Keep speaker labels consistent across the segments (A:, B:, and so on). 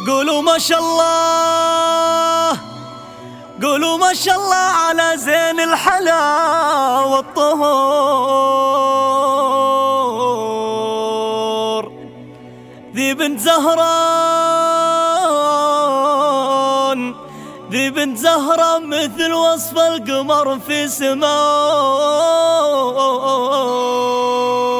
A: قولوا ما شاء الله، قولوا ما شاء الله على زين الحلا والطهور. ذي بنت زهران، ذي بنت زهرة مثل وصف القمر في سماء.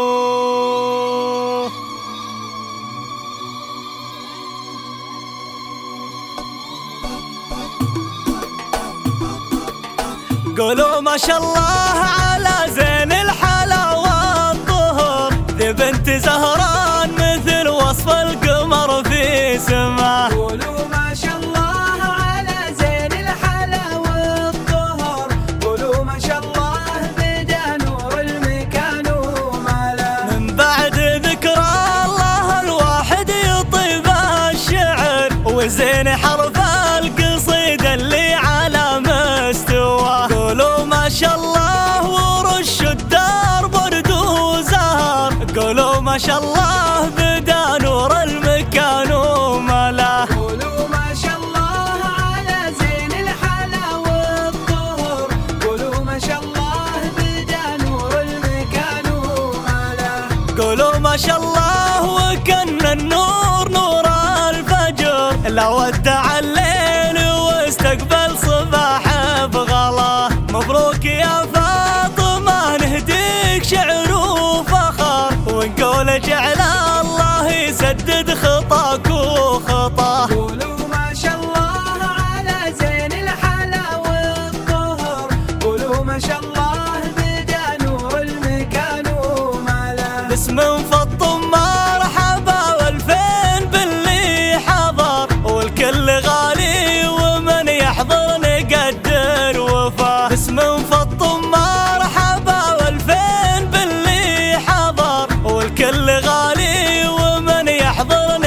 A: قولوا ما شاء الله على زين الحلا والطهور. ذي بنت زهران مثل وصف القمر في سماء.
B: قولوا ما شاء الله على زين الحلا والطهور. قولوا ما شاء الله بدا نور المكان وماله.
A: من بعد ذكر الله الواحد يطيب الشعر، وزين حرف القصيدة اللي على مستوى. قولوا ما شاء الله ورش الدار برد وزهر. قولوا ما شاء الله بدا نور المكان وماله.
B: قولوا ما شاء الله على زين الحلا والطهور. قولوا ما شاء الله بدا نور المكان وماله.
A: قولوا ما شاء الله وكان النور نور الفجر، لا ودع الليل واستقبل صباح بغلا. مبروك يا فاطمة نهديك شعر وفخر، ونقول جعل الله يسدد خطاك وخطاه.
B: قولوا ما شاء الله على زين الحلا والطهور. قولوا ما شاء الله بدا نور المكان وماله.
A: باسم فطم مرحبا والفين باللي حضر، والكل غالي ومن يحضر نقدر وفاه. باسم فطم مرحبا والفين باللي حضر، والكل غالي ومن يحضر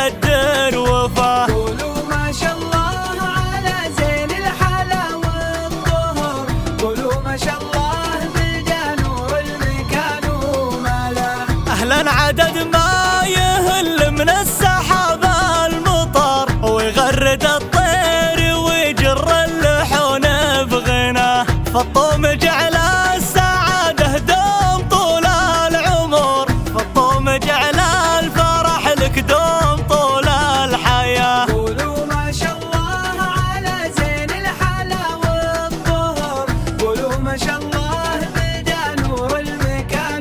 A: نقدر وفاه.
B: قولوا ما شاء الله على زين الحلا والطهور. قولوا ما شاء الله بدا نور المكان وماله.
A: أهلا عدد ما يهل من السحاب المطر، ويغرد الطير ويجر اللحون بغناه. فالطوم جعل السعادة دوم طول العمر، فالطوم جعل الفرح لك دوم طول الحياة.
B: قولوا ما شاء الله على زين الحلا والطهور. قولوا ما شاء الله بدا نور المكان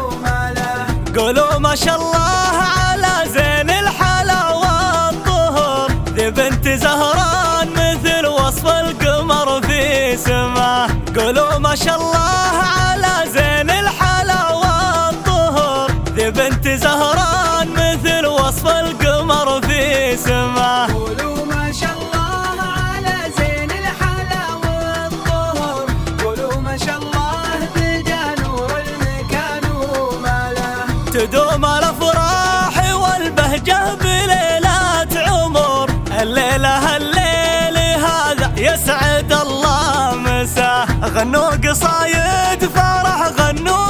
B: وماله.
A: قولوا ما شاء الله على زين الحلا والطهور. ذي بنت زهران مثل وصف القمر في سماء. قولوا ما شاء الله على زين الحلا والطهور. ذي بنت زهران مثل وصف القمر في سماء.
B: قولوا ما شاء الله على زين الحلا والطهور. قولوا ما شاء الله بدا نور المكان وماله.
A: تدوم الافراح والبهجه بليلات عمر. الليله الليل هذا يسعد الله مساه. غنوا قصايد فرح، غنوا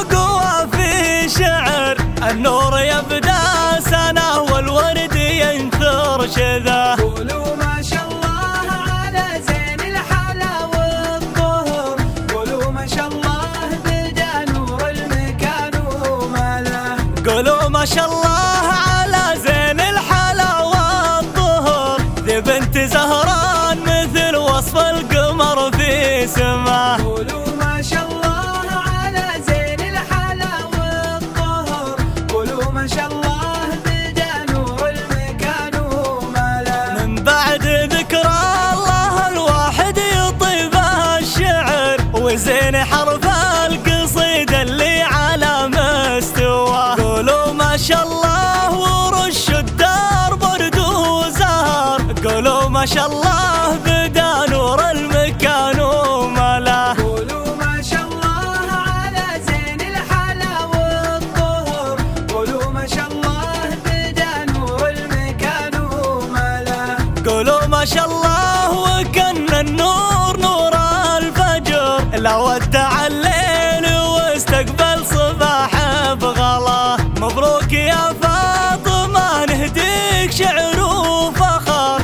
A: قوافي شعر. النور يبدا سنه والورد ينثر شذاه.
B: قولوا ما شاء الله على زين الحلا والطهور. قولوا ما شاء الله بدا نور المكان وماله.
A: قولوا ما شاء الله على زين الحلا والطهور. ذي بنت زهران مثل وصف القمر في سماء.
B: قولوا ما شاء الله على زين الحلا والطهور. قولوا ما شاء الله بدا نور المكان وماله.
A: من بعد ذكر الله الواحد يطيب الشعر، وزين حرف القصيدة اللي على مستوى. قولوا ما شاء الله ورش الدار برد وزهر. قولوا ما شاء الله بدا نور المكان وماله.
B: قولوا ما شاء الله على زين الحلا والطهور. قولوا ما شاء الله بدا نور المكان وماله.
A: قولوا ما شاء الله وكان النور نور الفجر، لا ودع الليل واستقبل صباح بغلا. مبروك يا فاطمة نهديك شعر وفخر،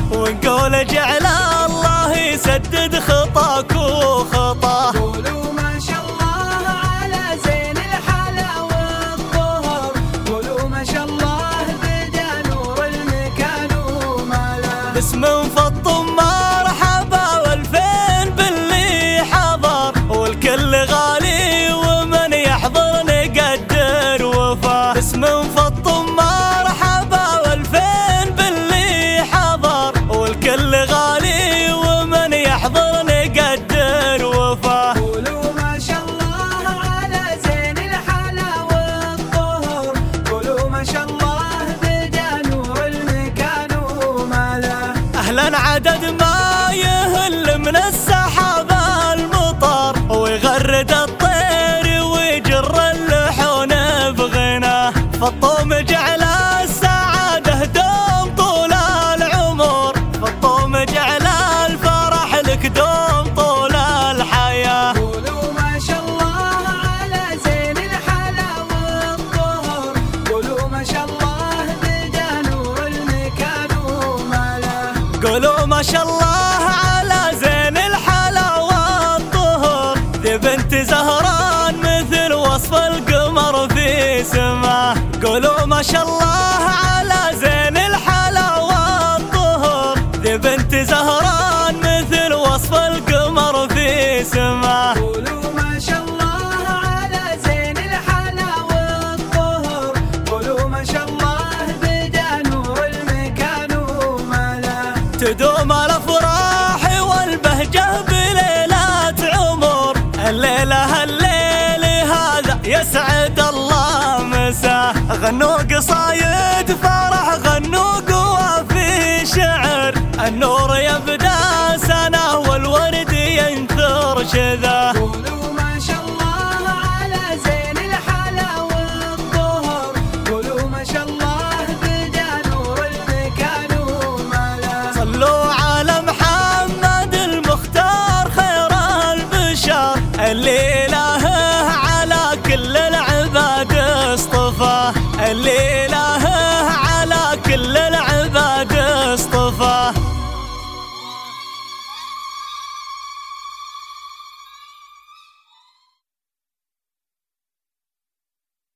A: عدد ما يهل من السحاب المطر، ويغرد الطير ويجر اللحون بغناه. فالطوم جعل السعادة دوم طول العمر، فالطوم جعل الفرح لك دوم طول الحياة.
B: قولوا ما شاء الله على زين الحلا والطهر، قولوا ما شاء الله بدا نور المكان وملا.
A: قولوا ما شاء الله على زين الحلا والطهر، ذي بنت زهران مثل وصف القمر في سماه. قولوا ما شاء الله على زين الحلا والطهر، ذي بنت زهران مثل وصف القمر في سماه.
B: قولوا ما شاء الله على زين الحلا والطهر، قولوا ما شاء الله بدا نور المكان وملا.
A: تدوم الافراح والبهجه بليلات عمر، الليله الليل هذا يسعد الله مساه. غنوا قصايد